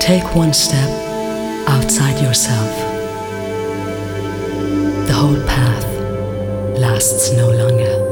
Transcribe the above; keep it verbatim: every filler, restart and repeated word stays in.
Take one step outside yourself. The whole path lasts no longer.